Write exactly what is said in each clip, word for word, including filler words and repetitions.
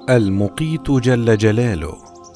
المقيت جل جلاله.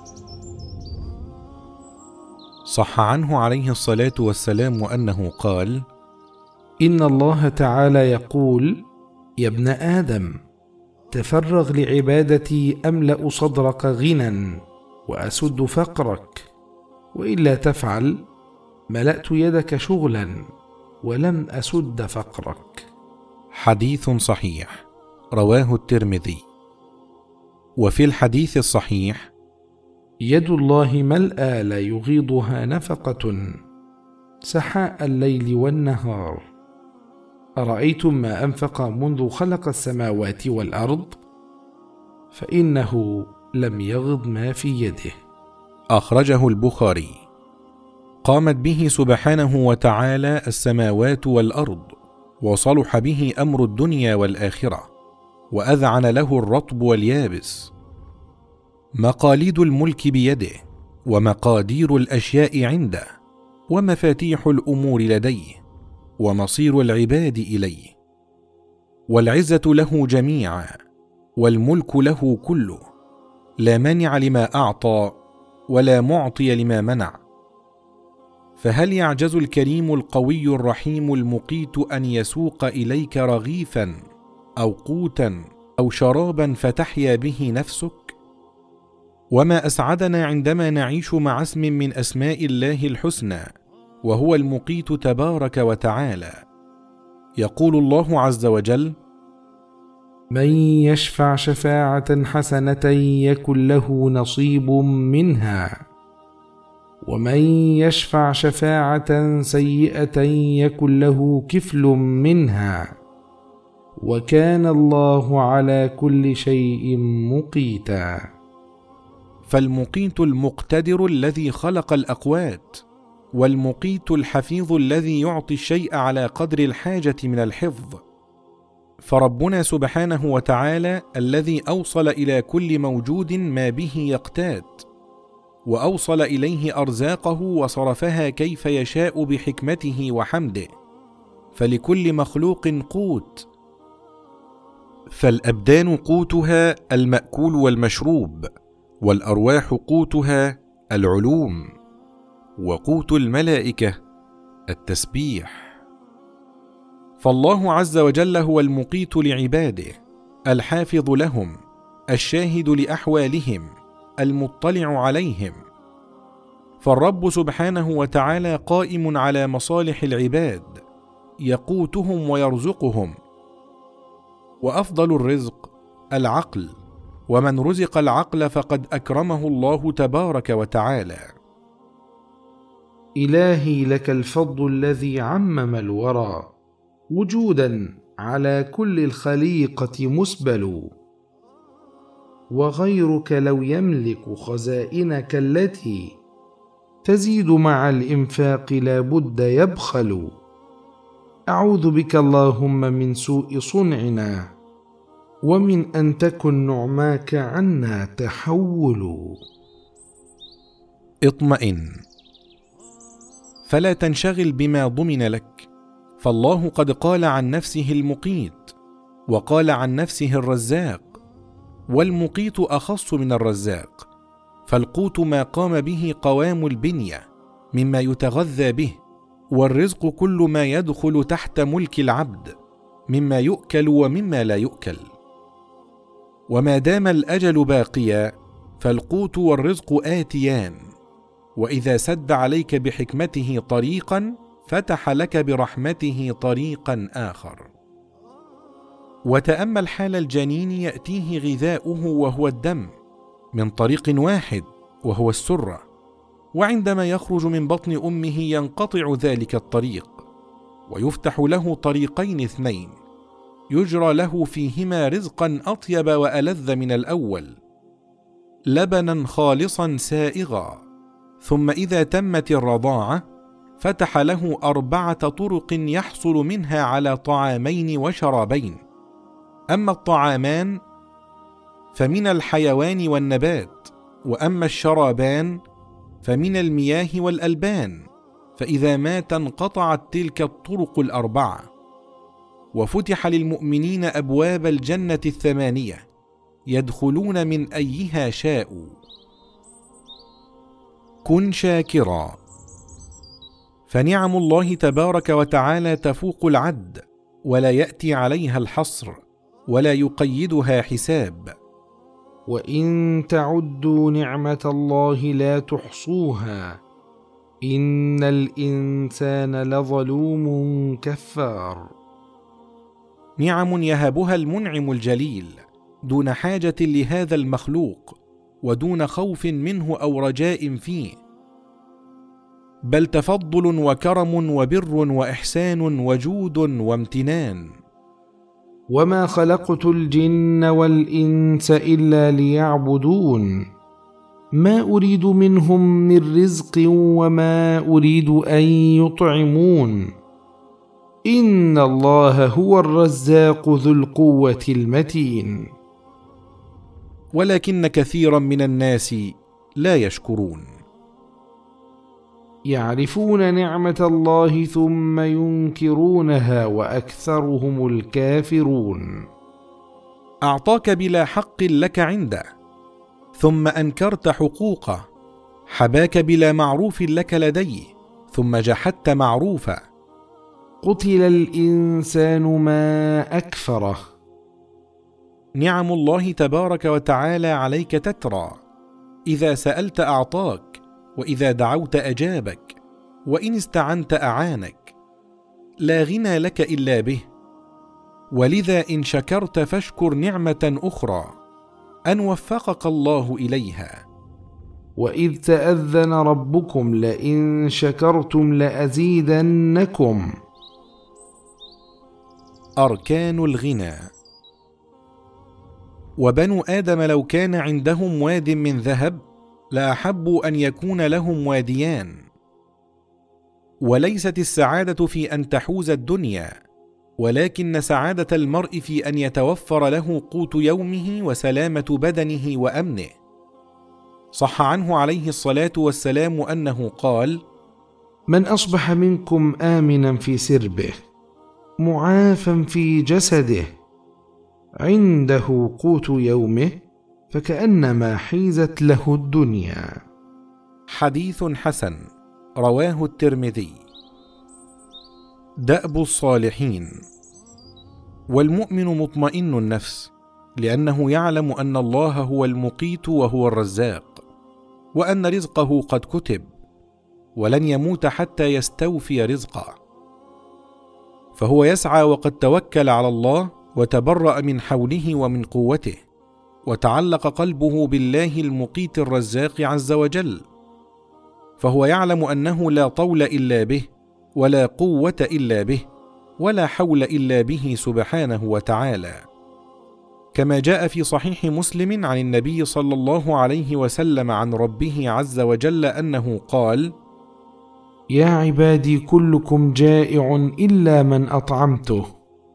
صح عنه عليه الصلاة والسلام أنه قال: إن الله تعالى يقول: يا ابن آدم، تفرغ لعبادتي أملأ صدرك غنى وأسد فقرك، وإلا تفعل ملأت يدك شغلا ولم أسد فقرك. حديث صحيح رواه الترمذي. وفي الحديث الصحيح: يد الله ملأى لا يغيضها نفقة سحاء الليل والنهار. أرأيتم ما أنفق منذ خلق السماوات والأرض؟ فإنه لم يغض ما في يده. أخرجه البخاري. قامت به سبحانه وتعالى السماوات والأرض، وصلح به أمر الدنيا والآخرة، وأذعن له الرطب واليابس. مقاليد الملك بيده، ومقادير الأشياء عنده، ومفاتيح الأمور لديه، ومصير العباد إليه. والعزة له جميعا، والملك له كله، لا مانع لما أعطى ولا معطي لما منع. فهل يعجز الكريم القوي الرحيم المقيت أن يسوق إليك رغيفا أو قوتا أو شرابا فتحيا به نفسك؟ وما أسعدنا عندما نعيش مع اسم من أسماء الله الحسنى، وهو المقيت تبارك وتعالى. يقول الله عز وجل: من يشفع شفاعة حسنة يكن له نصيب منها، ومن يشفع شفاعة سيئة يكن له كفل منها، وكان الله على كل شيء مقيتا. فالمقيت المقتدر الذي خلق الأقوات، والمقيت الحفيظ الذي يعطي الشيء على قدر الحاجة من الحفظ. فربنا سبحانه وتعالى الذي أوصل إلى كل موجود ما به يقتات، وأوصل إليه أرزاقه وصرفها كيف يشاء بحكمته وحمده، فلكل مخلوق قوت. فالأبدان قوتها المأكول والمشروب، والأرواح قوتها العلوم، وقوت الملائكة التسبيح. فالله عز وجل هو المقيت لعباده، الحافظ لهم، الشاهد لأحوالهم، المطلع عليهم. فالرب سبحانه وتعالى قائم على مصالح العباد، يقوتهم ويرزقهم. وأفضل الرزق العقل، ومن رزق العقل فقد أكرمه الله تبارك وتعالى. إلهي لك الفضل الذي عمم الورى، وجودا على كل الخليقة مسبل، وغيرك لو يملك خزائنك التي تزيد مع الإنفاق لا بد يبخل. أعوذ بك اللهم من سوء صنعنا، ومن أن تكن نعماك عنا تحول. اطمئن، فلا تنشغل بما ضمن لك، فالله قد قال عن نفسه المقيت، وقال عن نفسه الرزاق. والمقيت أخص من الرزاق، فالقوت ما قام به قوام البنية مما يتغذى به، والرزق كل ما يدخل تحت ملك العبد مما يؤكل ومما لا يؤكل. وما دام الأجل باقيا فالقوت والرزق آتيان، وإذا سد عليك بحكمته طريقا فتح لك برحمته طريقا آخر. وتأمل حال الجنين، يأتيه غذاؤه وهو الدم من طريق واحد وهو السرة، وعندما يخرج من بطن أمه ينقطع ذلك الطريق، ويفتح له طريقين اثنين يجرى له فيهما رزقا أطيب وألذ من الأول، لبنا خالصا سائغا. ثم إذا تمت الرضاعة فتح له أربعة طرق يحصل منها على طعامين وشرابين. أما الطعامان فمن الحيوان والنبات، وأما الشرابان فمن المياه والألبان، فإذا مات انقطعت تلك الطرق الأربعة. وفتح للمؤمنين أبواب الجنة الثمانية، يدخلون من أيها شاءوا. كن شاكرا. فنعم الله تبارك وتعالى تفوق العد، ولا يأتي عليها الحصر، ولا يقيدها حساب. وإن تعدوا نعمة الله لا تحصوها، إن الإنسان لظلوم كفار. نعم يهبها المنعم الجليل دون حاجة لهذا المخلوق، ودون خوف منه أو رجاء فيه، بل تفضل وكرم وبر وإحسان وجود وامتنان. وما خلقت الجن والإنس إلا ليعبدون، ما أريد منهم من رزق وما أريد أن يطعمون، إن الله هو الرزاق ذو القوة المتين. ولكن كثيرا من الناس لا يشكرون. يعرفون نعمة الله ثم ينكرونها وأكثرهم الكافرون. أعطاك بلا حق لك عنده، ثم أنكرت حقوقه. حباك بلا معروف لك لديه، ثم جحدت معروفه. قتل الإنسان ما أكفره. نعم الله تبارك وتعالى عليك تترى، إذا سألت أعطاك، وإذا دعوت أجابك، وإن استعنت أعانك. لا غنى لك إلا به. ولذا إن شكرت فاشكر نعمة أخرى أن وفقك الله إليها. وإذ تأذن ربكم لئن شكرتم لأزيدنكم. أركان الغنى. وبنو آدم لو كان عندهم واد من ذهب لأحبوا أن يكون لهم واديان. وليست السعادة في أن تحوز الدنيا، ولكن سعادة المرء في أن يتوفر له قوت يومه وسلامة بدنه وأمنه. صح عنه عليه الصلاة والسلام أنه قال: من أصبح منكم آمنا في سربه معافا في جسده عنده قوت يومه فكأنما حيزت له الدنيا. حديث حسن رواه الترمذي. دأب الصالحين. والمؤمن مطمئن النفس، لأنه يعلم أن الله هو المقيت وهو الرزاق، وأن رزقه قد كتب، ولن يموت حتى يستوفي رزقه. فهو يسعى وقد توكل على الله وتبرأ من حوله ومن قوته، وتعلق قلبه بالله المقيت الرزاق عز وجل. فهو يعلم أنه لا طول إلا به، ولا قوة إلا به، ولا حول إلا به سبحانه وتعالى. كما جاء في صحيح مسلم عن النبي صلى الله عليه وسلم عن ربه عز وجل أنه قال: يا عبادي كلكم جائع إلا من أطعمته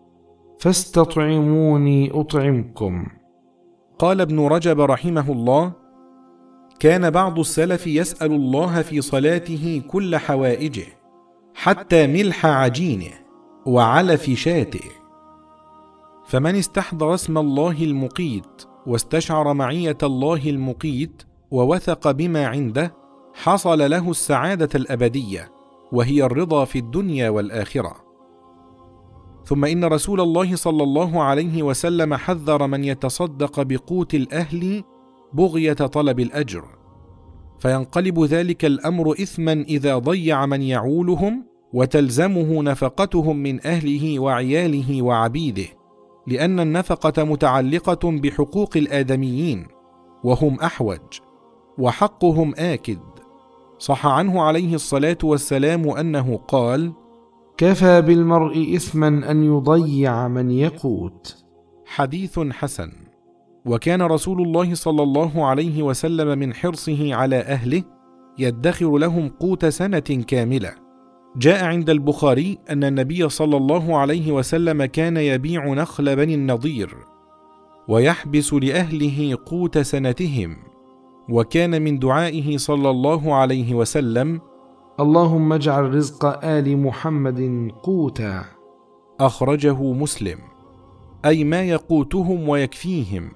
فاستطعموني أطعمكم. قال ابن رجب رحمه الله: كان بعض السلف يسأل الله في صلاته كل حوائجه، حتى ملح عجينه وعلف شاته. فمن استحضر اسم الله المقيت واستشعر معية الله المقيت ووثق بما عنده، حصل له السعادة الأبدية، وهي الرضا في الدنيا والآخرة. ثم إن رسول الله صلى الله عليه وسلم حذر من يتصدق بقوت الأهل بغية طلب الأجر، فينقلب ذلك الأمر إثما إذا ضيع من يعولهم وتلزمه نفقتهم من أهله وعياله وعبيده، لأن النفقة متعلقة بحقوق الآدميين وهم أحوج، وحقهم آكد. صح عنه عليه الصلاة والسلام أنه قال: كفى بالمرء إثما أن يضيع من يقوت. حديث حسن. وكان رسول الله صلى الله عليه وسلم من حرصه على أهله يدخر لهم قوت سنة كاملة. جاء عند البخاري أن النبي صلى الله عليه وسلم كان يبيع نخل بني النضير ويحبس لأهله قوت سنتهم، وكان من دعائه صلى الله عليه وسلم: اللهم اجعل رزق آل محمد قوتا. أخرجه مسلم. أي ما يقوتهم ويكفيهم،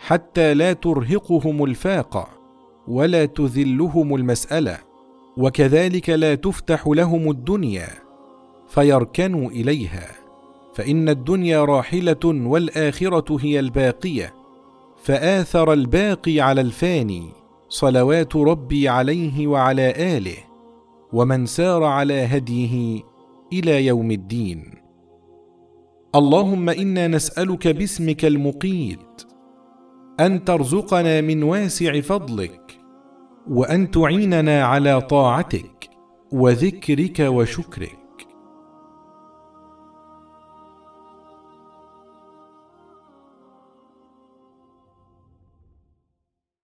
حتى لا ترهقهم الفاقة ولا تذلهم المسألة، وكذلك لا تفتح لهم الدنيا فيركنوا إليها، فإن الدنيا راحلة والآخرة هي الباقية، فآثر الباقي على الفاني صلوات ربي عليه وعلى آله ومن سار على هديه إلى يوم الدين. اللهم إنا نسألك باسمك المقيت أن ترزقنا من واسع فضلك، وأن تعيننا على طاعتك وذكرك وشكرك،